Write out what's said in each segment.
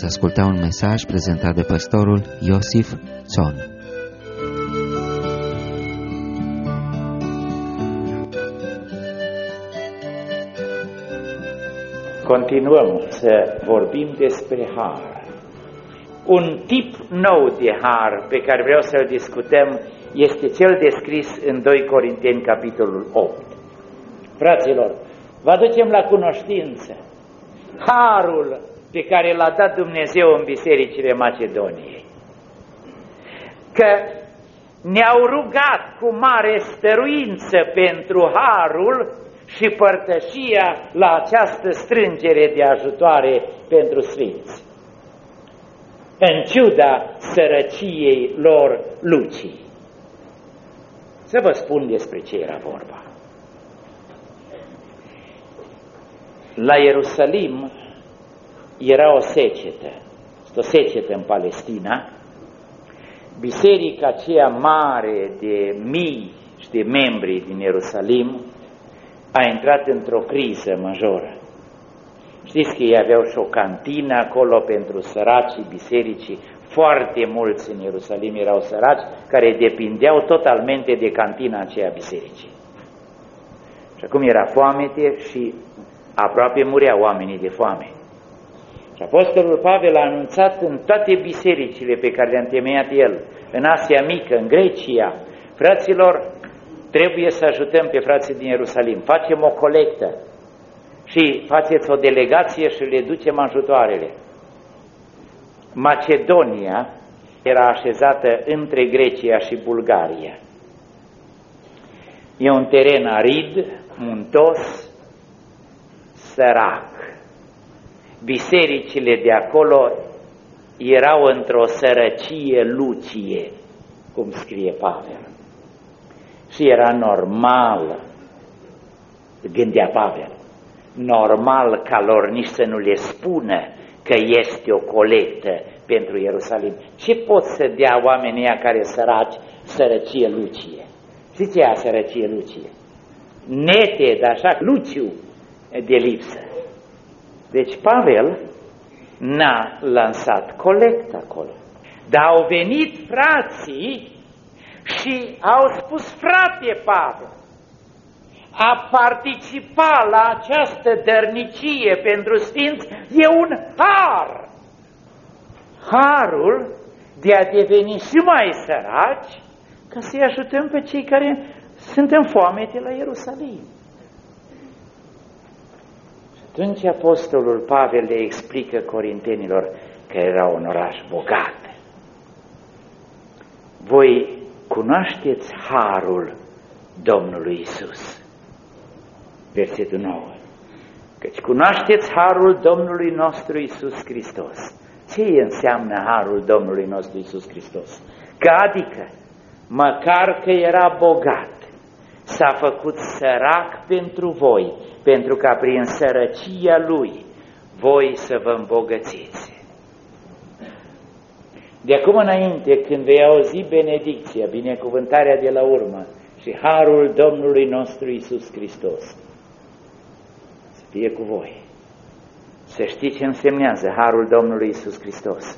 Veți asculta un mesaj prezentat de pastorul Iosif Țon. Continuăm să vorbim despre har. Un tip nou de har pe care vreau să-l discutăm este cel descris în 2 Corinteni, capitolul 8. Fraților, vă aducem la cunoștință harul pe care l-a dat Dumnezeu în bisericile Macedoniei. Că ne-au rugat cu mare stăruință pentru harul și părtășia la această strângere de ajutoare pentru sfinți, în ciuda sărăciei lor lucii. Să vă spun despre ce era vorba. La Ierusalim era o secetă în Palestina. Biserica aceea mare de mii și de membri din Ierusalim a intrat într-o criză majoră. Știți că ei aveau și o cantină acolo pentru săracii bisericii. Foarte mulți în Ierusalim erau săraci care depindeau totalmente de cantina aceea bisericii. Și acum era foamete și aproape mureau oamenii de foame. Și Apostolul Pavel a anunțat în toate bisericile pe care le-a întemeiat el, în Asia Mică, în Grecia: fraților, trebuie să ajutăm pe frații din Ierusalim, facem o colectă și faceți o delegație și le ducem ajutoarele. Macedonia era așezată între Grecia și Bulgaria. E un teren arid, muntos, sărac. Bisericile de acolo erau într-o sărăcie lucie, cum scrie Pavel. Și era normal, gândea Pavel, normal ca lor nici să nu le spună că este o colectă pentru Ierusalim. Ce pot să dea oamenii ăia care săraci sărăcie lucie? Știți ce e sărăcie lucie? Nete, dar așa, luciu de lipsă. Deci Pavel n-a lansat colectă acolo. Dar au venit frații și au spus: frate Pavel, a participa la această dărnicie pentru sfinți e un har. Harul de a deveni și mai săraci ca să-i ajutăm pe cei care sunt în foamete la Ierusalim. Și atunci Apostolul Pavel le explică corintenilor că era un oraș bogat. Voi cunoașteți harul Domnului Isus. Versetul 9. Căci cunoașteți harul Domnului nostru Iisus Hristos. Ce înseamnă harul Domnului nostru Iisus Hristos? Că adică, măcar că era bogat, s-a făcut sărac pentru voi, pentru ca prin sărăcia Lui voi să vă îmbogățiți. De acum înainte, când vei auzi benedicția, binecuvântarea de la urmă și harul Domnului nostru Iisus Hristos, să fie cu voi. Să știți ce însemnează harul Domnului Iisus Hristos.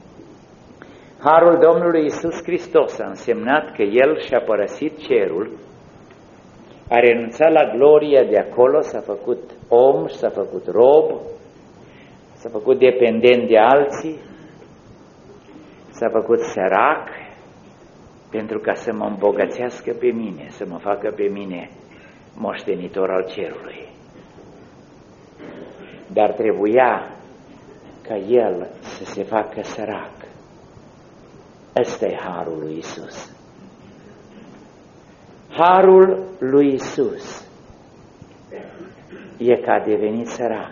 Harul Domnului Iisus Hristos a însemnat că El și-a părăsit cerul, a renunțat la gloria de acolo, s-a făcut om și s-a făcut rob, s-a făcut dependent de alții, s-a făcut sărac pentru ca să mă îmbogățească pe mine, să mă facă pe mine moștenitor al cerului. Dar trebuia ca El să se facă sărac. Ăsta e harul lui Isus. Harul lui Isus e că a devenit sărac.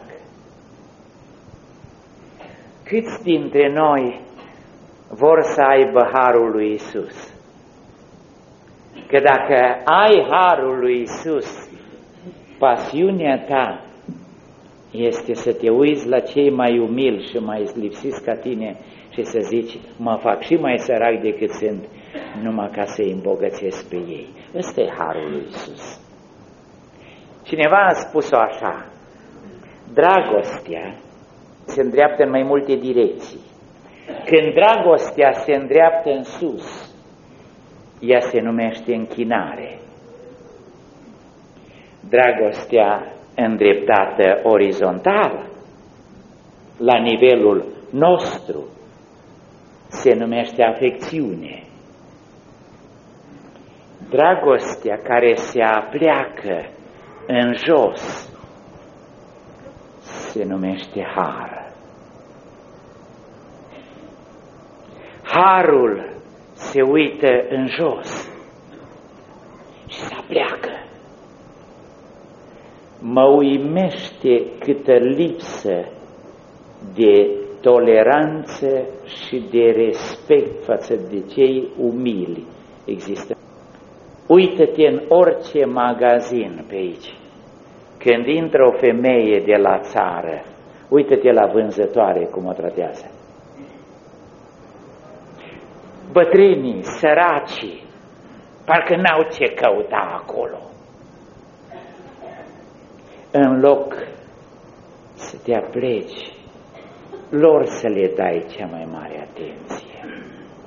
Câți dintre noi vor să aibă harul lui Isus? Că dacă ai harul lui Isus, pasiunea ta este să te uiți la cei mai umili și mai lipsiți ca tine și să zici: mă fac și mai sărac decât sunt, numai ca să-i îmbogățesc pe ei. Ăsta e harul lui Isus. Cineva a spus-o așa: dragostea se îndreaptă în mai multe direcții. Când dragostea se îndreaptă în sus, ea se numește închinare. Dragostea îndreptată orizontal, la nivelul nostru, se numește afecțiune. Dragostea care se apleacă în jos se numește har. Harul se uită în jos și se apleacă. Mă uimește câtă lipsă de toleranță și de respect față de cei umili există. Uită-te în orice magazin pe aici. Când intră o femeie de la țară, uită-te la vânzătoare cum o tratează. Bătrânii, săracii, parcă n-au ce căuta acolo. În loc să te apleci, lor să le dai cea mai mare atenție.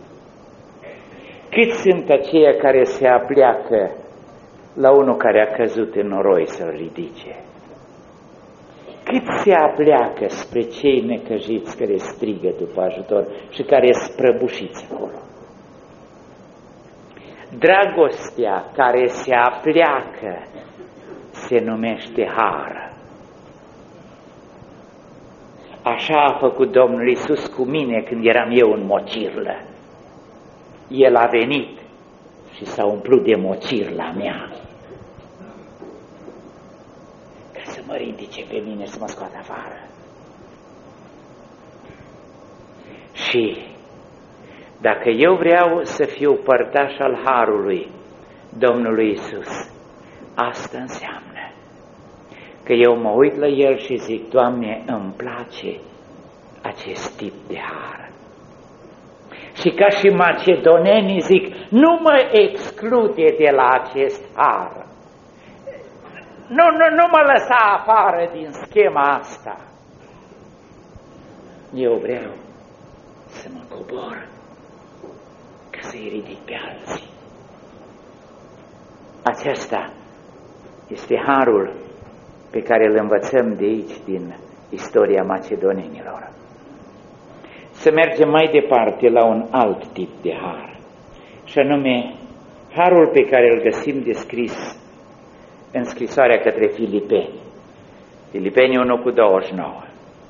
Cât sunt aceia care se apleacă la unul care a căzut în noroi să-l ridice? Cât se apleacă spre cei necăjiți care strigă după ajutor și care sunt prăbușiți acolo? Dragostea care se apleacă se numește har. Așa a făcut Domnul Iisus cu mine când eram eu în mocirlă. El a venit și s-a umplut de mocirla mea ca să mă ridice pe mine și să mă scoată afară. Și dacă eu vreau să fiu părtaș al harului Domnului Iisus, asta înseamnă că eu mă uit la El și zic: Doamne, îmi place acest tip de har. Și ca și macedonenii zic: nu mă exclude de la acest har. Nu mă lăsa afară din schema asta. Eu vreau să mă cobor ca să-i ridic pe alții. Acesta este harul pe care îl învățăm de aici, din istoria macedonenilor. Să mergem mai departe la un alt tip de har, și anume harul pe care îl găsim descris în scrisoarea către Filipeni. Filipeni 1:29.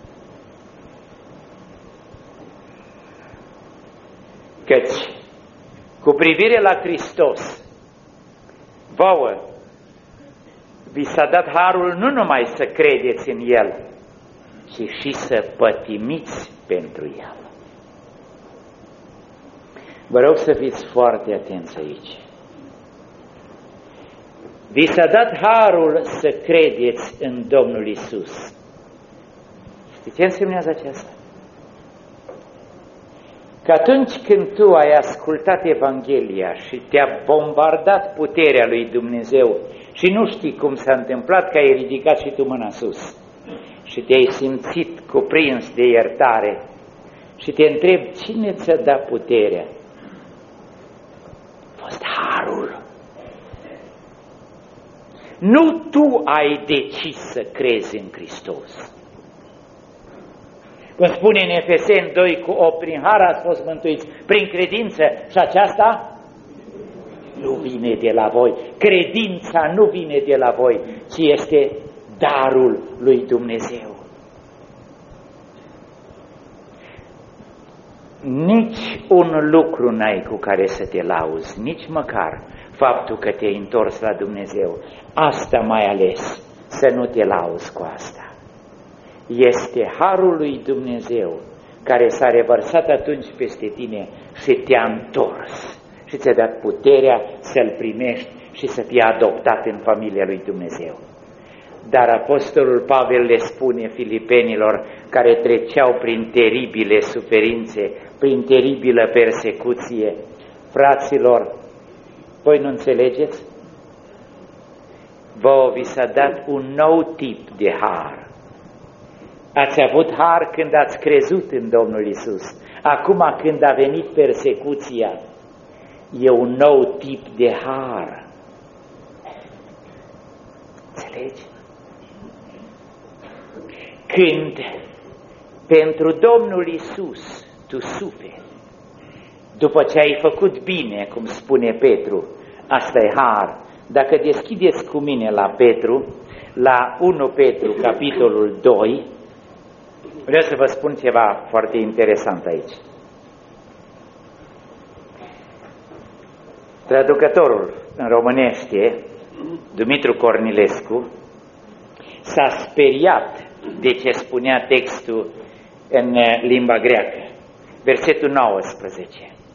Căci cu privire la Hristos, vouă vi s-a dat harul nu numai să credeți în El, ci și să pătimiți pentru El. Vă rog să fiți foarte atenți aici. Vi s-a dat harul să credeți în Domnul Iisus. Știți ce însemnează aceasta? Că atunci când tu ai ascultat Evanghelia și te-a bombardat puterea lui Dumnezeu și nu știi cum s-a întâmplat, că ai ridicat și tu mâna sus și te-ai simțit cuprins de iertare și te întrebi: cine ți-a dat puterea? A fost harul. Nu tu ai decis să crezi în Hristos. Cum spune în Efeseni 2:8, prin har ați fost mântuiți, prin credință, și aceasta nu vine de la voi. Credința nu vine de la voi, ci este darul lui Dumnezeu. Nici un lucru n-ai cu care să te lauzi, nici măcar faptul că te-ai întors la Dumnezeu. Asta mai ales, să nu te lauzi cu asta. Este harul lui Dumnezeu care s-a revărsat atunci peste tine și te-a întors și ți-a dat puterea să-L primești și să fii adoptat în familia lui Dumnezeu. Dar apostolul Pavel le spune filipenilor care treceau prin teribile suferințe, prin teribilă persecuție: fraților, voi nu înțelegeți? Vouă vi s-a dat un nou tip de har. Ați avut har când ați crezut în Domnul Isus. Acum când a venit persecuția, e un nou tip de har. Înțelegi? Când pentru Domnul Isus tu suferi, după ce ai făcut bine, cum spune Petru, asta e har. Dacă deschideți cu mine la Petru, la 1 Petru, capitolul 2, vreau să vă spun ceva foarte interesant aici. Traducătorul în românește, Dumitru Cornilescu, s-a speriat de ce spunea textul în limba greacă. Versetul 19.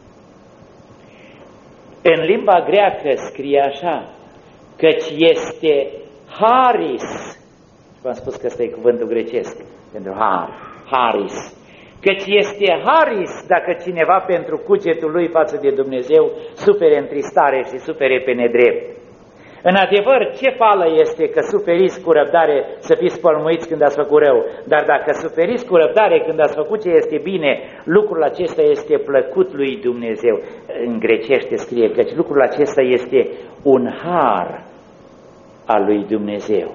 În limba greacă scrie așa, căci este haris, v-am spus că ăsta e cuvântul grecesc pentru har, haris, căci este haris dacă cineva pentru cugetul lui față de Dumnezeu sufere întristare și sufere pe nedrept. În adevăr, ce fală este că suferiți cu răbdare să fiți spălmuiți când ați făcut rău, dar dacă suferiți cu răbdare când ați făcut ce este bine, lucrul acesta este plăcut lui Dumnezeu. În grecește scrie că lucrul acesta este un har al lui Dumnezeu.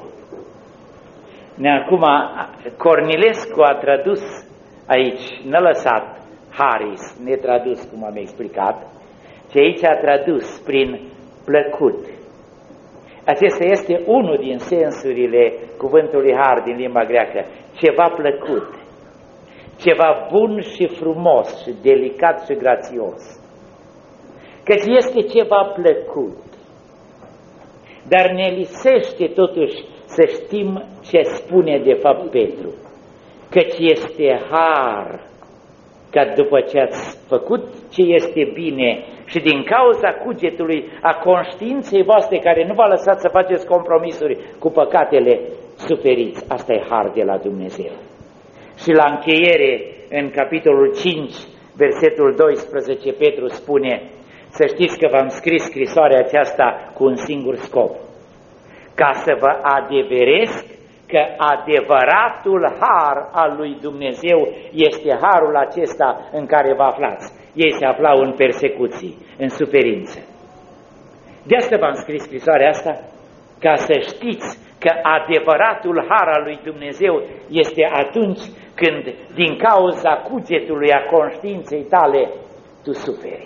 Acum, Cornilescu a tradus aici, n-a lăsat haris, netradus, cum am explicat, ci aici a tradus prin plăcut. Acesta este unul din sensurile cuvântului har din limba greacă, ceva plăcut, ceva bun și frumos și delicat și grațios. Căci este ceva plăcut, dar ne lisește totuși să știm ce spune de fapt Petru, căci este har, ca după ce ați făcut ce este bine și din cauza cugetului, a conștiinței voastre care nu v-a lăsat să faceți compromisuri cu păcatele, suferiți. Asta e har de la Dumnezeu. Și la încheiere, în capitolul 5, versetul 12, Petru spune, să știți că v-am scris scrisoarea aceasta cu un singur scop, ca să vă adeveresc că adevăratul har al lui Dumnezeu este harul acesta în care vă aflați. Ei se aflau în persecuții, în suferință. De asta v-am scris scrisoarea asta, ca să știți că adevăratul har al lui Dumnezeu este atunci când, din cauza cugetului, a conștiinței tale, tu suferi.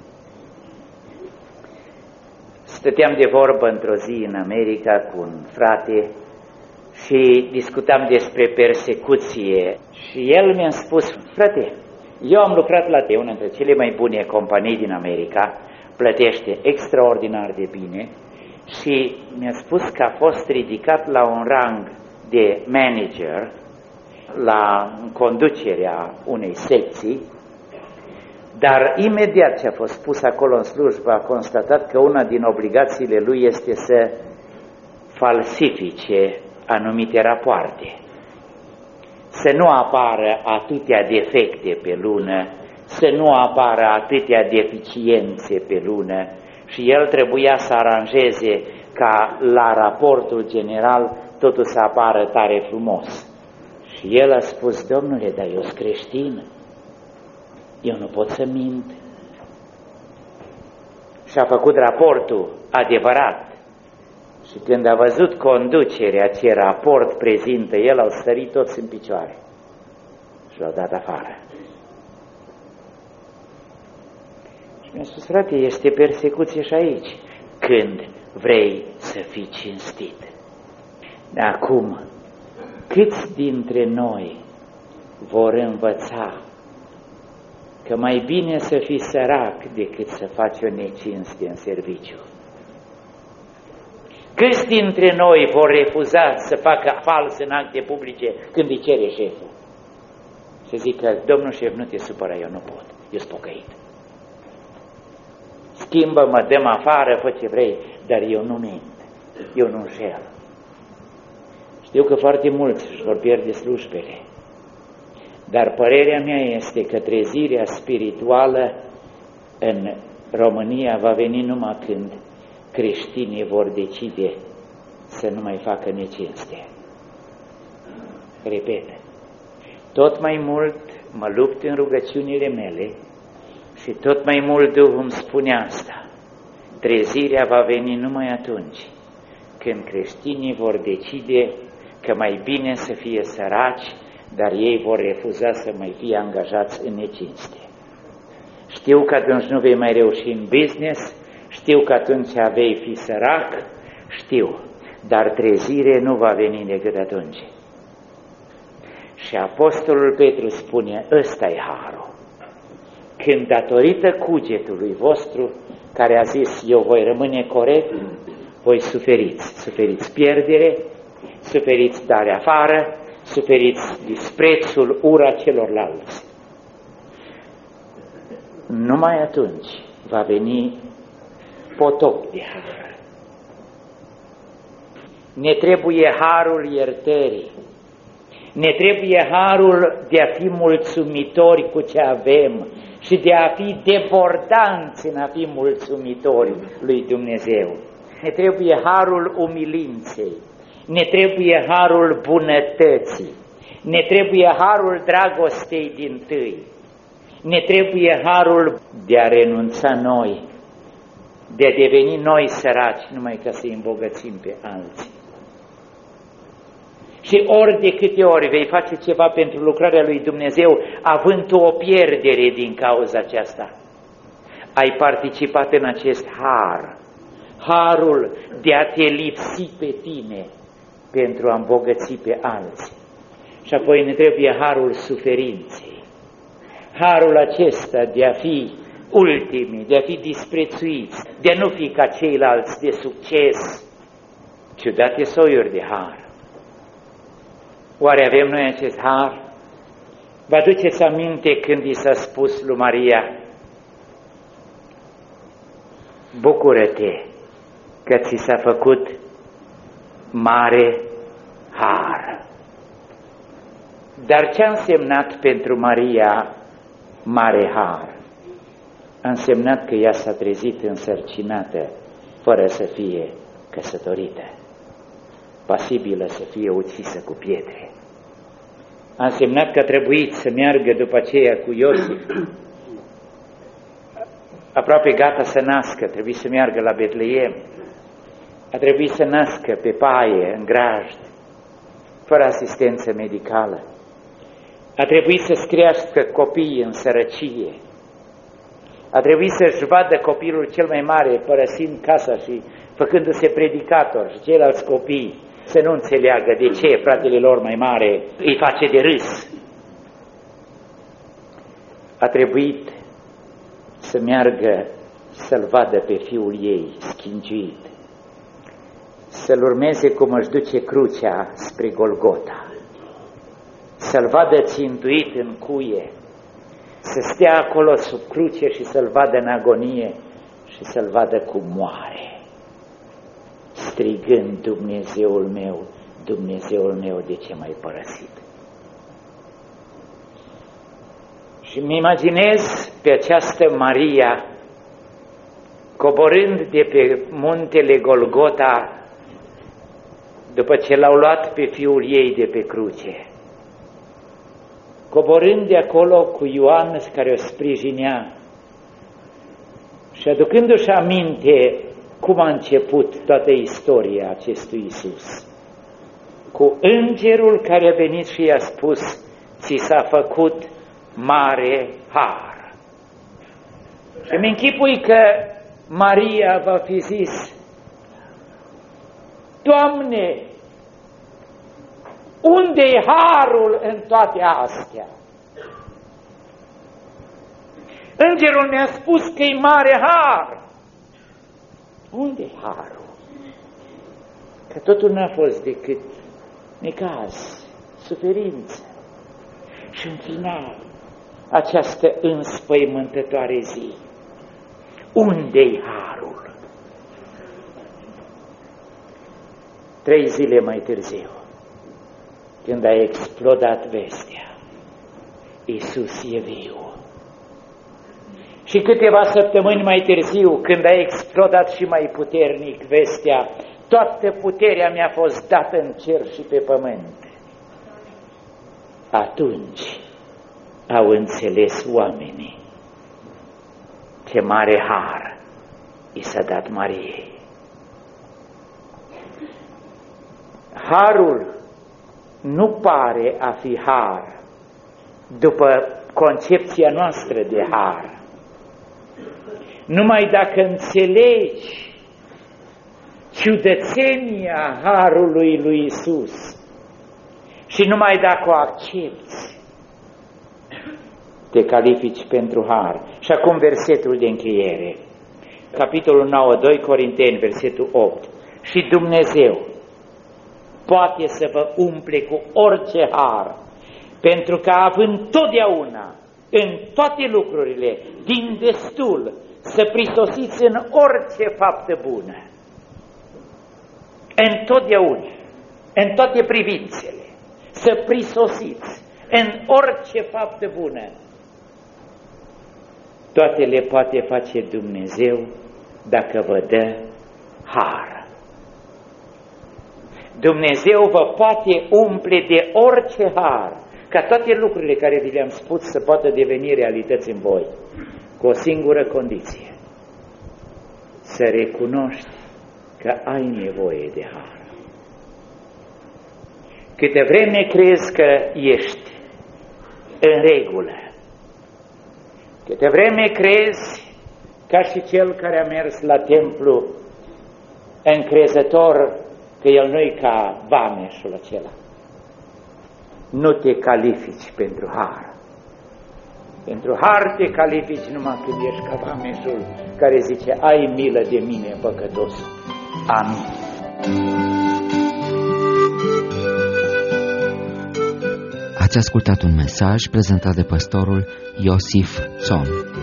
Stăteam de vorbă într-o zi în America cu un frate și discutam despre persecuție și el mi-a spus, frate, eu am lucrat la una dintre cele mai bune companii din America, plătește extraordinar de bine și mi-a spus că a fost ridicat la un rang de manager la conducerea unei secții, dar imediat ce a fost pus acolo în slujbă a constatat că una din obligațiile lui este să falsifice anumite rapoarte, să nu apară atâtea defecte pe lună, să nu apară atâtea deficiențe pe lună și el trebuia să aranjeze ca la raportul general totul să apară tare frumos. Și el a spus, domnule, dar eu sunt creștin, eu nu pot să mint. Și a făcut raportul adevărat. Și când a văzut conducerea ce raport prezintă, el au sărit toți în picioare și l-au dat afară. Și mi-a spus, frate, este persecuție și aici, când vrei să fii cinstit. Acum, câți dintre noi vor învăța că mai bine să fii sărac decât să faci o necinste în serviciu? Câți dintre noi vor refuza să facă fals în acte publice când îi cere șeful? Să zică, domnul șef, nu te supăra, eu nu pot, eu sunt pocăit. Schimbă-mă, dă-mă afară, fă ce vrei, dar eu nu mint, eu nu înșel. Știu că foarte mulți își vor pierde slujbele, dar părerea mea este că trezirea spirituală în România va veni numai când creștinii vor decide să nu mai facă necinste. Repet, tot mai mult mă lupt în rugăciunile mele și tot mai mult Duhul îmi spune asta. Trezirea va veni numai atunci când creștinii vor decide că mai bine să fie săraci, dar ei vor refuza să mai fie angajați în necinste. Știu că atunci nu vei mai reuși în business, știu că atunci vei fi sărac, știu, dar trezire nu va veni decât atunci. Și Apostolul Petru spune, ăsta-i harul. Când datorită cugetului vostru, care a zis, eu voi rămâne corect, voi suferiți pierdere, suferiți dare afară, suferiți disprețul, ura celorlalți. Numai atunci va veni potop de har. Ne trebuie harul iertării. Ne trebuie harul de a fi mulțumitori cu ce avem și de a fi debordanți în a fi mulțumitori lui Dumnezeu. Ne trebuie harul umilinței, ne trebuie harul bunătății, ne trebuie harul dragostei dintâi, ne trebuie harul de a renunța noi, de a deveni noi săraci numai ca să-i îmbogățim pe alții. Și ori de câte ori vei face ceva pentru lucrarea lui Dumnezeu, având tu o pierdere din cauza aceasta, ai participat în acest har, harul de a te lipsi pe tine pentru a îmbogăți pe alții. Și apoi ne trebuie harul suferinței, harul acesta de a fi ultimi, de a fi disprețuiți, de a nu fi ca ceilalți de succes. Ciudate soiuri de har. Oare avem noi acest har? Vă aduceți aminte când i s-a spus lui Maria, bucură-te că ți s-a făcut mare har. Dar ce a însemnat pentru Maria mare har? A însemnat că ea s-a trezit însărcinată fără să fie căsătorită, pasibilă să fie ucisă cu pietre. A însemnat că a trebuit să meargă după aceea cu Iosif, aproape gata să nască, trebuie să meargă la Betleem, a trebuit să nască pe paie, în grajd, fără asistență medicală, a trebuit să-și crească copiii în sărăcie, a trebuit să-și vadă copilul cel mai mare părăsind casa și făcându-se predicator și ceilalți copii să nu înțeleagă de ce fratele lor mai mare îi face de râs. A trebuit să meargă să-l vadă pe fiul ei schingiuit, să-l urmeze cum își duce crucea spre Golgota, să-l vadă țintuit în cuie, să stea acolo sub cruce și să-l vadă în agonie și să-l vadă cum moare, strigând, Dumnezeul meu, Dumnezeul meu, de ce m-ai părăsit? Și îmi imaginez pe această Maria coborând de pe muntele Golgota după ce l-au luat pe fiul ei de pe cruce, coborând de acolo cu Ioan care o sprijinea și aducându-și aminte cum a început toată istoria acestui Iisus, cu îngerul care a venit și i-a spus, ți s-a făcut mare har. Și îmi închipui că Maria va fi zis, Doamne, unde-i harul în toate astea? Îngerul mi-a spus că e mare har. Unde-i harul? Că totul n-a fost decât necaz, suferință. Și în final, această înspăimântătoare zi. Unde-i harul? 3 zile mai târziu, când a explodat vestea, Iisus e viu. Și câteva săptămâni mai târziu, când a explodat și mai puternic vestea, toată puterea mi-a fost dată în cer și pe pământ. Atunci au înțeles oamenii ce mare har i s-a dat Mariei. Harul nu pare a fi har după concepția noastră de har. Numai dacă înțelegi ciudățenia harului lui Iisus și numai dacă o accepti, te califici pentru har. Și acum versetul de încheiere, capitolul 9, 2 Corinteni, versetul 8. Și Dumnezeu poate să vă umple cu orice har, pentru că având totdeauna, în toate lucrurile, din destul, să prisosiți în orice faptă bună. Întotdeauna, în toate privințele, să prisosiți în orice faptă bună. Toate le poate face Dumnezeu dacă vă dă har. Dumnezeu vă poate umple de orice har, ca toate lucrurile care vi le-am spus să poată deveni realități în voi, cu o singură condiție: să recunoști că ai nevoie de har. Câte vreme crezi că ești în regulă, câte vreme crezi ca și cel care a mers la templu încrezător că el nu-i ca vameșul acela, nu te califici pentru har. Pentru har te califici numai când ești ca vameșul care zice: ai milă de mine, păcătos. Amin. Ați ascultat un mesaj prezentat de pastorul Iosif Țon.